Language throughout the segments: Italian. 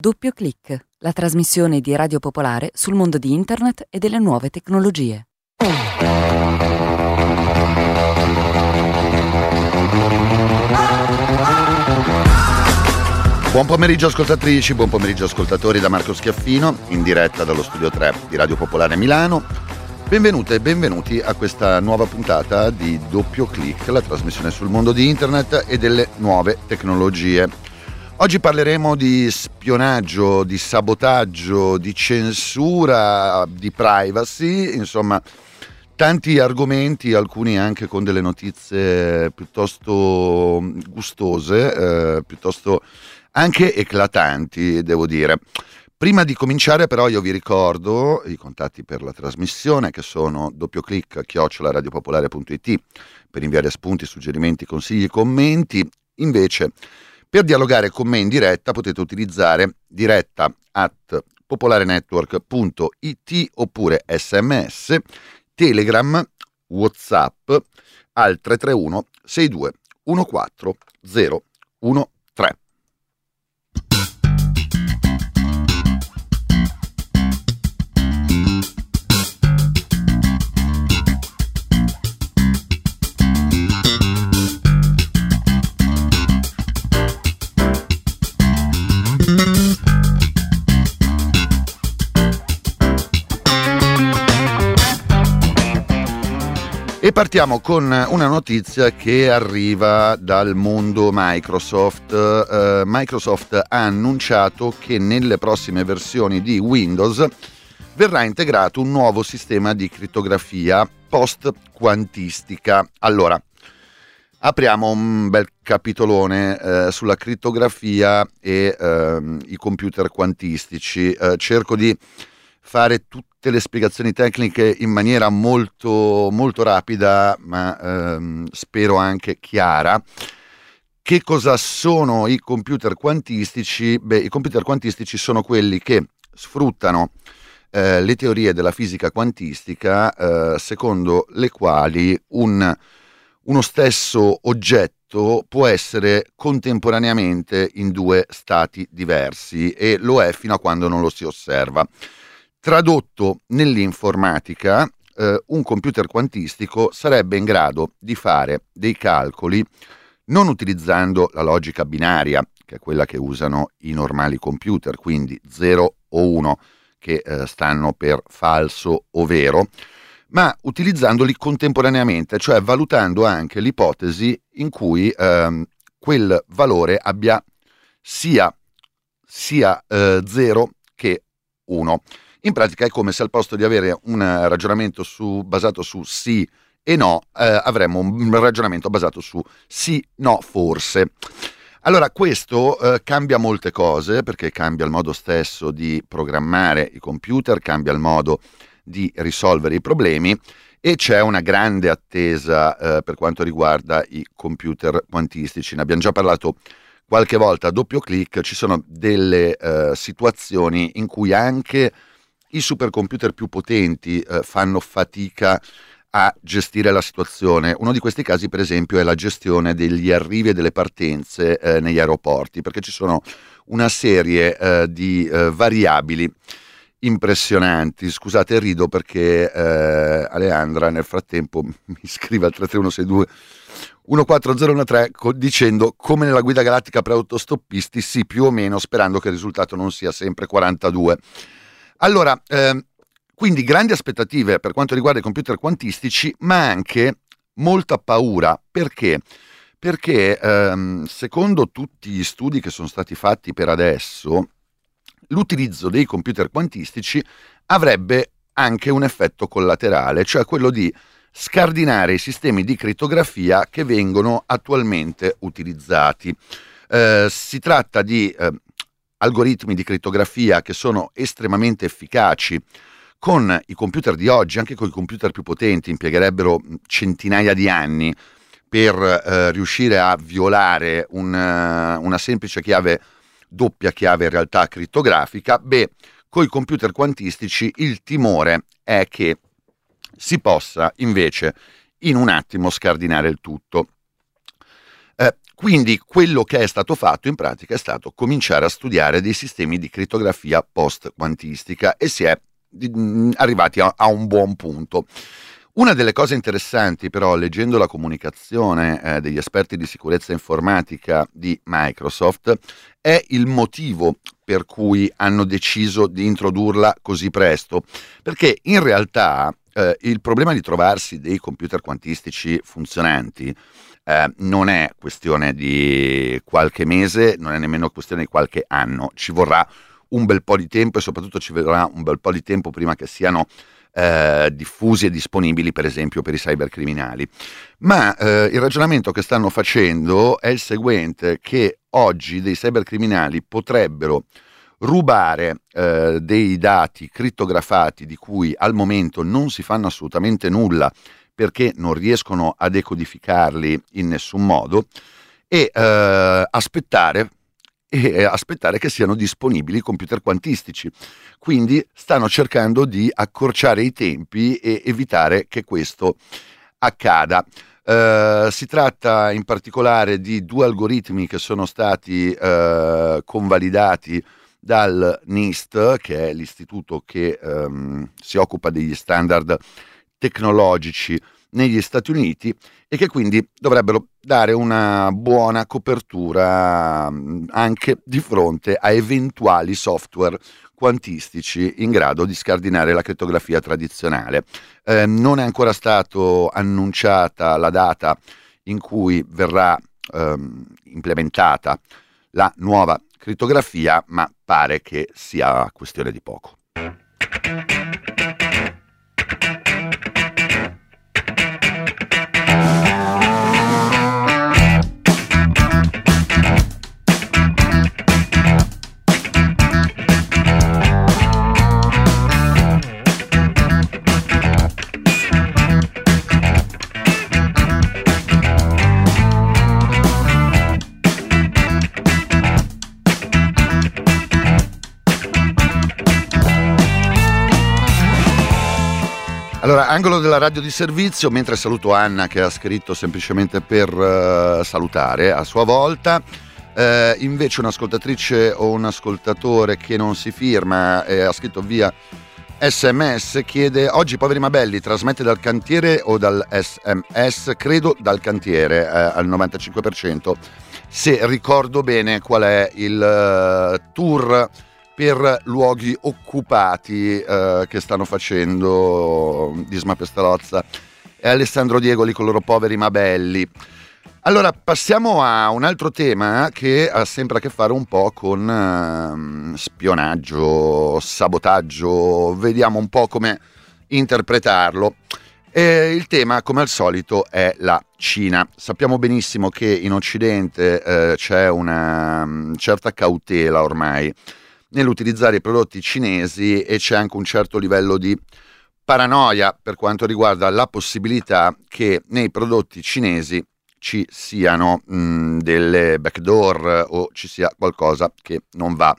Doppio Clic, la trasmissione di Radio Popolare sul mondo di Internet e delle nuove tecnologie. Buon pomeriggio ascoltatrici, buon pomeriggio ascoltatori da Marco Schiaffino, in diretta dallo Studio 3 di Radio Popolare Milano. Benvenute e benvenuti a questa nuova puntata di Doppio Clic, la trasmissione sul mondo di Internet e delle nuove tecnologie. Oggi parleremo di spionaggio, di sabotaggio, di censura, di privacy, insomma tanti argomenti, alcuni anche con delle notizie piuttosto gustose, piuttosto anche eclatanti, devo dire. Prima di cominciare però io vi ricordo i contatti per la trasmissione, che sono doppioclic@radiopopolare.it, per inviare spunti, suggerimenti, consigli, commenti. Invece, per dialogare con me in diretta potete utilizzare diretta@popolarenetwork.it oppure SMS, Telegram, WhatsApp al 331 62 14 013. E partiamo con una notizia che arriva dal mondo Microsoft. Microsoft ha annunciato che nelle prossime versioni di Windows verrà integrato un nuovo sistema di crittografia post-quantistica. Allora, apriamo un bel capitolone sulla crittografia e i computer quantistici. Cerco di fare tutte le spiegazioni tecniche in maniera molto, molto rapida, ma spero anche chiara. Che cosa sono i computer quantistici? Beh, i computer quantistici sono quelli che sfruttano le teorie della fisica quantistica, secondo le quali uno stesso oggetto può essere contemporaneamente in due stati diversi, e lo è fino a quando non lo si osserva. Tradotto nell'informatica, un computer quantistico sarebbe in grado di fare dei calcoli non utilizzando la logica binaria, che è quella che usano i normali computer, quindi 0 o 1, che stanno per falso o vero, ma utilizzandoli contemporaneamente, cioè valutando anche l'ipotesi in cui quel valore abbia sia 0 che 1. In pratica è come se al posto di avere un ragionamento basato su sì e no, avremmo un ragionamento basato su sì, no, forse. Allora, questo cambia molte cose, perché cambia il modo stesso di programmare i computer, cambia il modo di risolvere i problemi, e c'è una grande attesa per quanto riguarda i computer quantistici. Ne abbiamo già parlato qualche volta a Doppio Clic. Ci sono delle situazioni in cui anche i supercomputer più potenti fanno fatica a gestire la situazione. Uno di questi casi, per esempio, è la gestione degli arrivi e delle partenze negli aeroporti, perché ci sono una serie di variabili impressionanti. Scusate, rido perché Aleandra nel frattempo mi scrive al 33162 14013 dicendo: come nella guida galattica per autostoppisti, sì, più o meno, sperando che il risultato non sia sempre 42. Allora, quindi grandi aspettative per quanto riguarda i computer quantistici, ma anche molta paura. Perché? Perché secondo tutti gli studi che sono stati fatti per adesso, l'utilizzo dei computer quantistici avrebbe anche un effetto collaterale, cioè quello di scardinare i sistemi di crittografia che vengono attualmente utilizzati. Si tratta di algoritmi di crittografia che sono estremamente efficaci. Con i computer di oggi, anche con i computer più potenti, impiegherebbero centinaia di anni per riuscire a violare una semplice chiave, doppia chiave in realtà crittografica. Beh, con i computer quantistici il timore è che si possa invece in un attimo scardinare il tutto. Quindi quello che è stato fatto in pratica è stato cominciare a studiare dei sistemi di crittografia post-quantistica e si è arrivati a un buon punto. Una delle cose interessanti però, leggendo la comunicazione degli esperti di sicurezza informatica di Microsoft, è il motivo per cui hanno deciso di introdurla così presto, perché in realtà il problema di trovarsi dei computer quantistici funzionanti non è questione di qualche mese, non è nemmeno questione di qualche anno, ci vorrà un bel po' di tempo e soprattutto ci vorrà un bel po' di tempo prima che siano diffusi e disponibili, per esempio per i cybercriminali. Ma il ragionamento che stanno facendo è il seguente: che oggi dei cybercriminali potrebbero rubare dei dati crittografati di cui al momento non si fanno assolutamente nulla perché non riescono a decodificarli in nessun modo, e aspettare che siano disponibili computer quantistici. Quindi stanno cercando di accorciare i tempi e evitare che questo accada. Si tratta in particolare di 2 algoritmi che sono stati convalidati dal NIST, che è l'istituto che si occupa degli standard tecnologici negli Stati Uniti, e che quindi dovrebbero dare una buona copertura anche di fronte a eventuali software quantistici in grado di scardinare la crittografia tradizionale. Non è ancora stato annunciata la data in cui verrà implementata la nuova crittografia, ma pare che sia questione di poco. Allora, angolo della radio di servizio, mentre saluto Anna che ha scritto semplicemente per salutare a sua volta. Invece un'ascoltatrice o un ascoltatore che non si firma ha scritto via SMS, chiede: oggi poveri ma belli, trasmette dal cantiere o dal SMS? Credo dal cantiere al 95%, se ricordo bene qual è il tour per luoghi occupati che stanno facendo Disma Pestalozza e Alessandro Diegoli con loro poveri ma belli. Allora passiamo a un altro tema che ha sempre a che fare un po' con spionaggio, sabotaggio, vediamo un po' come interpretarlo. E il tema, come al solito, è la Cina. Sappiamo benissimo che in Occidente c'è una certa cautela ormai nell'utilizzare i prodotti cinesi, e c'è anche un certo livello di paranoia per quanto riguarda la possibilità che nei prodotti cinesi ci siano delle backdoor o ci sia qualcosa che non va.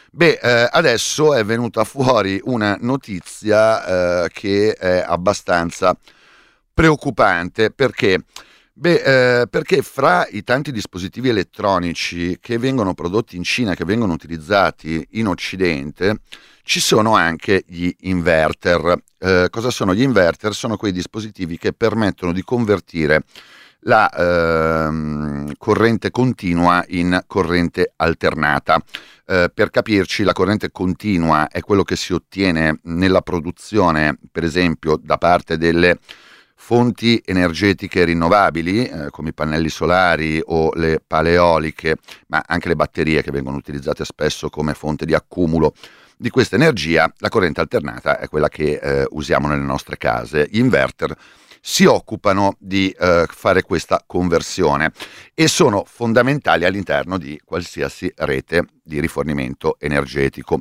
Adesso è venuta fuori una notizia che è abbastanza preoccupante. Perché? Perché fra i tanti dispositivi elettronici che vengono prodotti in Cina, che vengono utilizzati in Occidente, ci sono anche gli inverter. Cosa sono gli inverter? Sono quei dispositivi che permettono di convertire la corrente continua in corrente alternata. Per capirci, la corrente continua è quello che si ottiene nella produzione, per esempio, da parte delle fonti energetiche rinnovabili, come i pannelli solari o le pale eoliche, ma anche le batterie che vengono utilizzate spesso come fonte di accumulo di questa energia. La corrente alternata è quella che usiamo nelle nostre case. Gli inverter si occupano di fare questa conversione e sono fondamentali all'interno di qualsiasi rete di rifornimento energetico.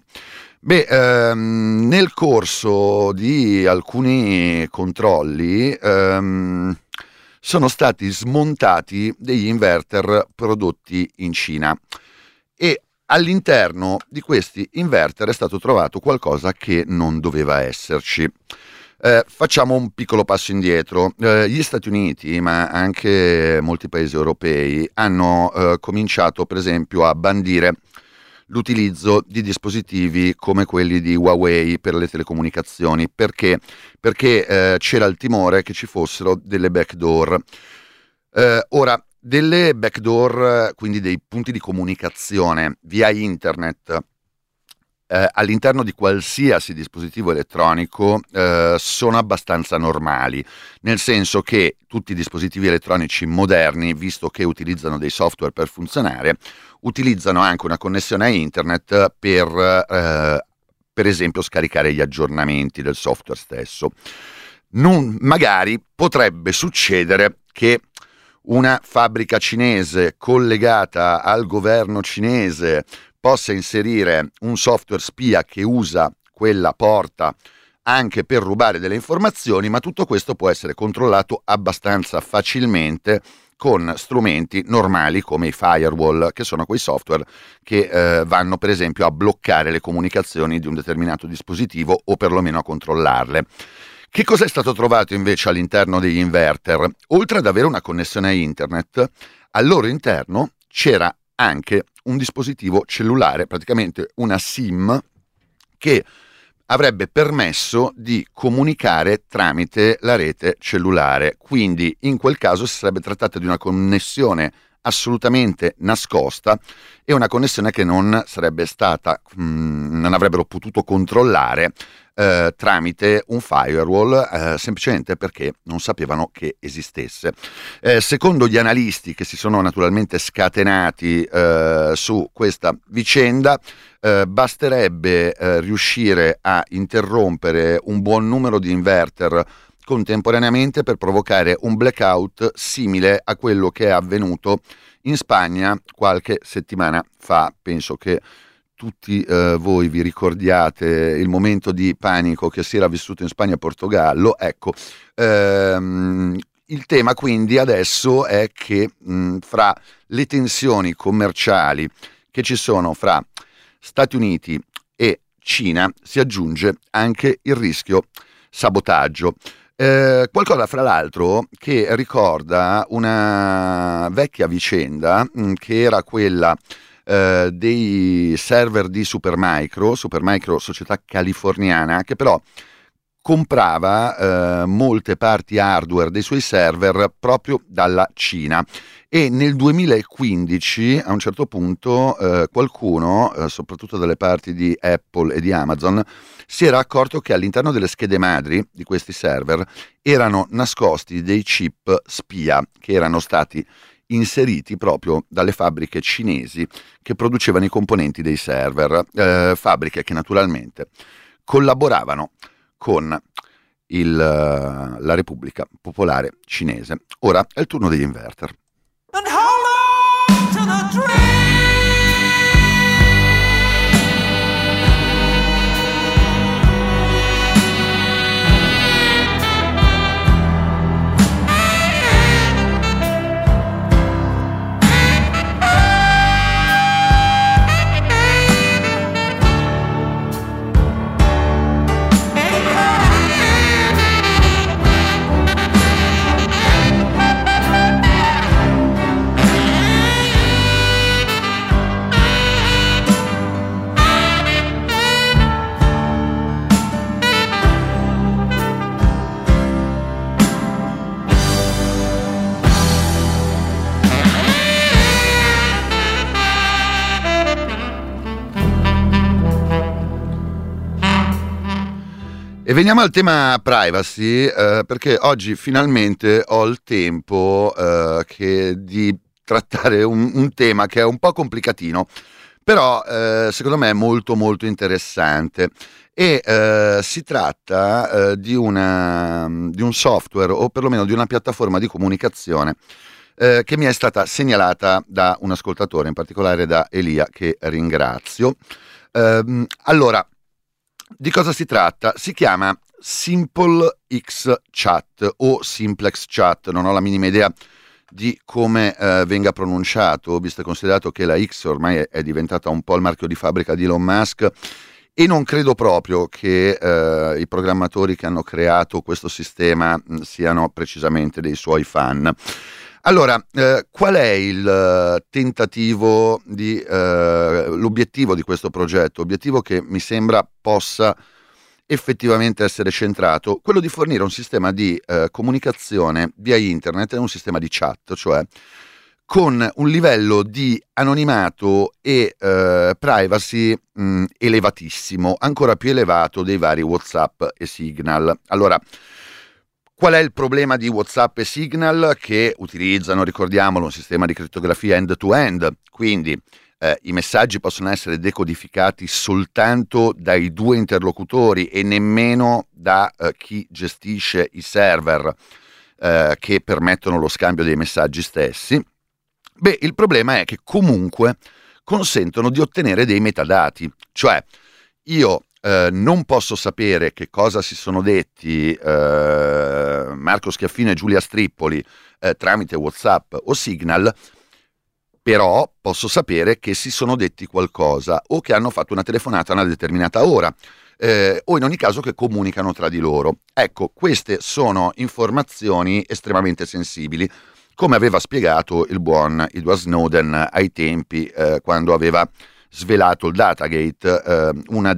Nel corso di alcuni controlli sono stati smontati degli inverter prodotti in Cina, e all'interno di questi inverter è stato trovato qualcosa che non doveva esserci. Facciamo un piccolo passo indietro. Gli Stati Uniti, ma anche molti paesi europei, hanno cominciato per esempio a bandire l'utilizzo di dispositivi come quelli di Huawei per le telecomunicazioni. Perché? Perché c'era il timore che ci fossero delle backdoor. Ora, delle backdoor, quindi dei punti di comunicazione via internet all'interno di qualsiasi dispositivo elettronico sono abbastanza normali, nel senso che tutti i dispositivi elettronici moderni, visto che utilizzano dei software per funzionare, utilizzano anche una connessione a internet per esempio scaricare gli aggiornamenti del software stesso. Magari potrebbe succedere che una fabbrica cinese collegata al governo cinese possa inserire un software spia che usa quella porta anche per rubare delle informazioni, ma tutto questo può essere controllato abbastanza facilmente con strumenti normali come i firewall, che sono quei software che vanno per esempio a bloccare le comunicazioni di un determinato dispositivo o perlomeno a controllarle. Che cosa è stato trovato invece all'interno degli inverter? Oltre ad avere una connessione a internet, al loro interno c'era anche un dispositivo cellulare, praticamente una SIM, che avrebbe permesso di comunicare tramite la rete cellulare. Quindi in quel caso si sarebbe trattato di una connessione assolutamente nascosta e una connessione che non sarebbe stata, non avrebbero potuto controllare tramite un firewall, semplicemente perché non sapevano che esistesse. Secondo gli analisti che si sono naturalmente scatenati su questa vicenda, basterebbe riuscire a interrompere un buon numero di inverter contemporaneamente per provocare un blackout simile a quello che è avvenuto in Spagna qualche settimana fa. Penso che tutti voi vi ricordiate il momento di panico che si era vissuto in Spagna e Portogallo. Ecco, il tema quindi adesso è che fra le tensioni commerciali che ci sono fra Stati Uniti e Cina si aggiunge anche il rischio sabotaggio. Qualcosa fra l'altro che ricorda una vecchia vicenda che era quella dei server di Supermicro società californiana, che però comprava molte parti hardware dei suoi server proprio dalla Cina. E nel 2015 a un certo punto qualcuno, soprattutto dalle parti di Apple e di Amazon, si era accorto che all'interno delle schede madri di questi server erano nascosti dei chip spia che erano stati inseriti proprio dalle fabbriche cinesi che producevano i componenti dei server, fabbriche che naturalmente collaboravano con la Repubblica Popolare Cinese. Ora è il turno degli inverter. And hold on to the dream. E veniamo al tema privacy, perché oggi finalmente ho il tempo di trattare un tema che è un po' complicatino, però secondo me è molto molto interessante. E si tratta di un software, o perlomeno di una piattaforma di comunicazione che mi è stata segnalata da un ascoltatore, in particolare da Elia, che ringrazio. Allora, di cosa si tratta? Si chiama SimpleX Chat o Simplex Chat, non ho la minima idea di come venga pronunciato, visto e considerato che la X ormai è diventata un po' il marchio di fabbrica di Elon Musk E non credo proprio che i programmatori che hanno creato questo sistema siano precisamente dei suoi fan. Allora, qual è il tentativo l'obiettivo di questo progetto? Obiettivo che mi sembra possa effettivamente essere centrato, quello di fornire un sistema di comunicazione via internet, un sistema di chat, cioè con un livello di anonimato e privacy elevatissimo, ancora più elevato dei vari WhatsApp e Signal. Allora, qual è il problema di WhatsApp e Signal? Che utilizzano, ricordiamolo, un sistema di crittografia end-to-end, quindi i messaggi possono essere decodificati soltanto dai due interlocutori e nemmeno da chi gestisce i server che permettono lo scambio dei messaggi stessi. Beh, il problema è che comunque consentono di ottenere dei metadati, cioè io non posso sapere che cosa si sono detti Marco Schiaffino e Giulia Strippoli tramite WhatsApp o Signal, però posso sapere che si sono detti qualcosa o che hanno fatto una telefonata a una determinata ora o in ogni caso che comunicano tra di loro. Ecco, queste sono informazioni estremamente sensibili, come aveva spiegato il buon Edward Snowden ai tempi quando aveva svelato il Datagate. Uno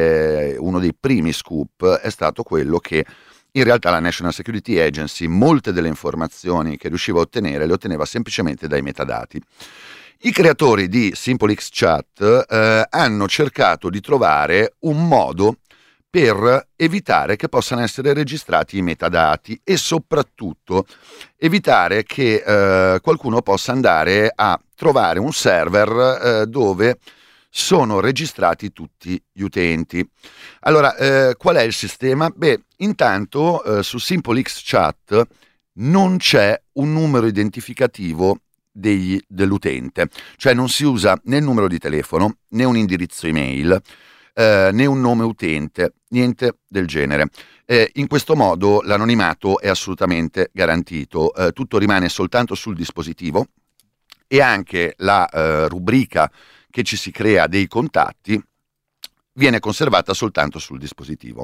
dei primi scoop è stato quello che in realtà la National Security Agency molte delle informazioni che riusciva a ottenere le otteneva semplicemente dai metadati. I creatori di SimpleXChat hanno cercato di trovare un modo per evitare che possano essere registrati i metadati e soprattutto evitare che qualcuno possa andare a trovare un server dove sono registrati tutti gli utenti. Allora, qual è il sistema? Beh, intanto su SimpleXChat non c'è un numero identificativo dell'utente, cioè non si usa né il numero di telefono né un indirizzo email né un nome utente, niente del genere. In questo modo l'anonimato è assolutamente garantito, tutto rimane soltanto sul dispositivo e anche la rubrica che ci si crea dei contatti viene conservata soltanto sul dispositivo.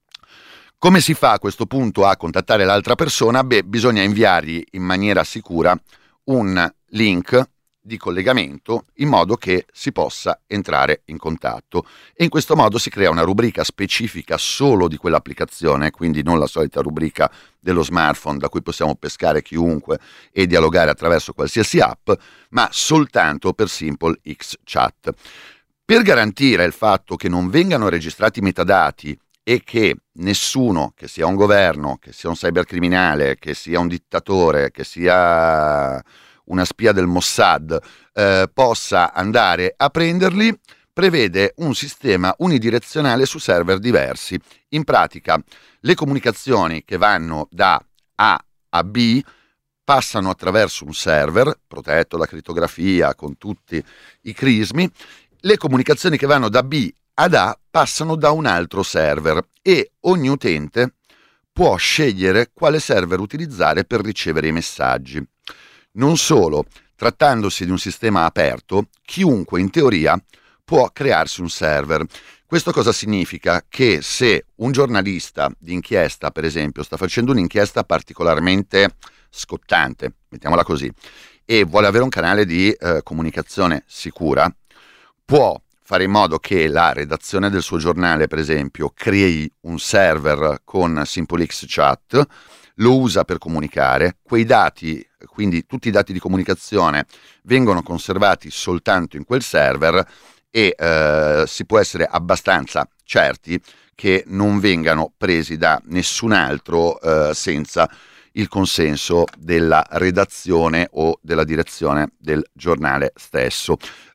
Come si fa a questo punto a contattare l'altra persona? Beh, bisogna inviargli in maniera sicura un link di collegamento in modo che si possa entrare in contatto e in questo modo si crea una rubrica specifica solo di quell'applicazione, quindi non la solita rubrica dello smartphone da cui possiamo pescare chiunque e dialogare attraverso qualsiasi app, ma soltanto per SimpleXChat. Per garantire il fatto che non vengano registrati metadati e che nessuno, che sia un governo, che sia un cybercriminale, che sia un dittatore, che sia una spia del Mossad, possa andare a prenderli, prevede un sistema unidirezionale su server diversi. In pratica, le comunicazioni che vanno da A a B passano attraverso un server, protetto da crittografia, con tutti i crismi. Le comunicazioni che vanno da B ad A passano da un altro server e ogni utente può scegliere quale server utilizzare per ricevere i messaggi. Non solo, trattandosi di un sistema aperto, chiunque in teoria può crearsi un server. Questo cosa significa? Che se un giornalista di inchiesta, per esempio, sta facendo un'inchiesta particolarmente scottante, mettiamola così, e vuole avere un canale di comunicazione sicura, può fare in modo che la redazione del suo giornale, per esempio, crei un server con SimpleXChat, lo usa per comunicare, quei dati, quindi tutti i dati di comunicazione, vengono conservati soltanto in quel server e si può essere abbastanza certi che non vengano presi da nessun altro senza il consenso della redazione o della direzione del giornale stesso.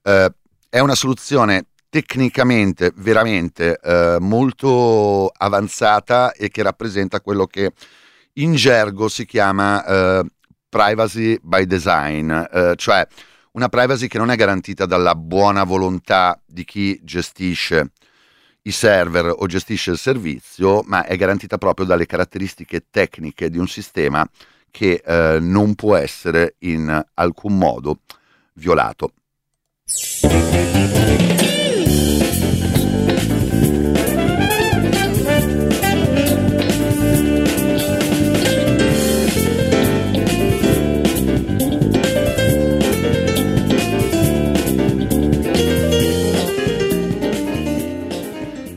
È una soluzione tecnicamente veramente molto avanzata e che rappresenta quello che in gergo si chiama privacy by design, cioè una privacy che non è garantita dalla buona volontà di chi gestisce i server o gestisce il servizio, ma è garantita proprio dalle caratteristiche tecniche di un sistema che non può essere in alcun modo violato.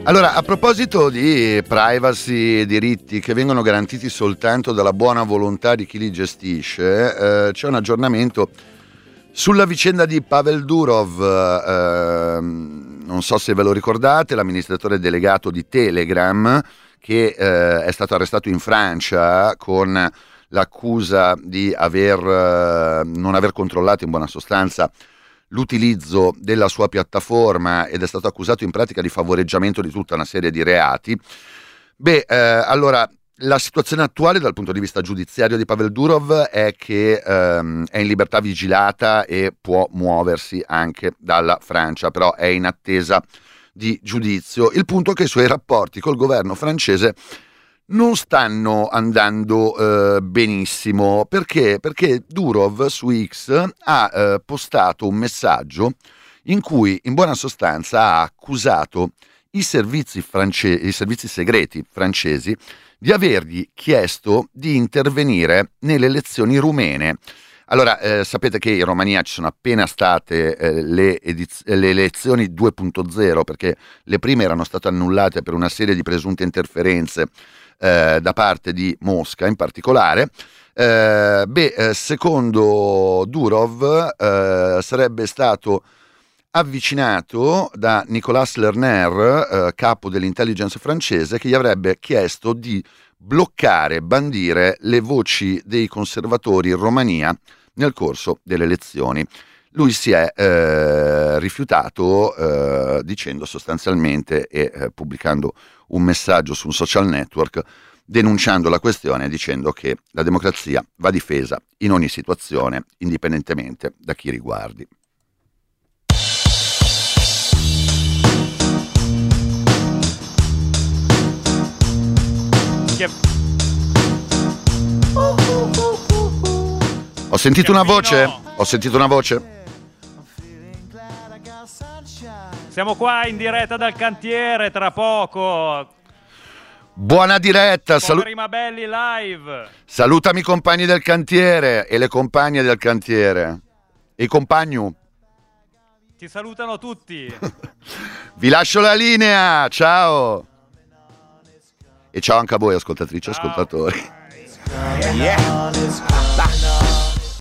Allora, a proposito di privacy e diritti che vengono garantiti soltanto dalla buona volontà di chi li gestisce, c'è un aggiornamento sulla vicenda di Pavel Durov. Non so se ve lo ricordate, l'amministratore delegato di Telegram, che è stato arrestato in Francia con l'accusa di non aver controllato in buona sostanza l'utilizzo della sua piattaforma ed è stato accusato in pratica di favoreggiamento di tutta una serie di reati. Allora, la situazione attuale dal punto di vista giudiziario di Pavel Durov è che è in libertà vigilata e può muoversi anche dalla Francia, però è in attesa di giudizio. Il punto è che i suoi rapporti col governo francese non stanno andando benissimo. Perché? Perché Durov su X ha postato un messaggio in cui in buona sostanza ha accusato i servizi segreti francesi di avergli chiesto di intervenire nelle elezioni rumene. Allora, sapete che in Romania ci sono appena state le elezioni 2.0, perché le prime erano state annullate per una serie di presunte interferenze da parte di Mosca in particolare. Secondo Durov sarebbe stato avvicinato da Nicolas Lerner, capo dell'intelligence francese, che gli avrebbe chiesto di bloccare, bandire le voci dei conservatori in Romania nel corso delle elezioni. Lui si è rifiutato dicendo sostanzialmente e pubblicando un messaggio su un social network denunciando la questione, dicendo che la democrazia va difesa in ogni situazione, indipendentemente da chi riguardi. Ho sentito una voce? Ho sentito una voce? Siamo qua in diretta dal cantiere, tra poco. Buona diretta, Prima belli live. Salutami i compagni del cantiere e le compagne del cantiere. E i compagni. Ti salutano tutti. Vi lascio la linea, ciao. E ciao anche a voi ascoltatrici e ascoltatori. Yeah.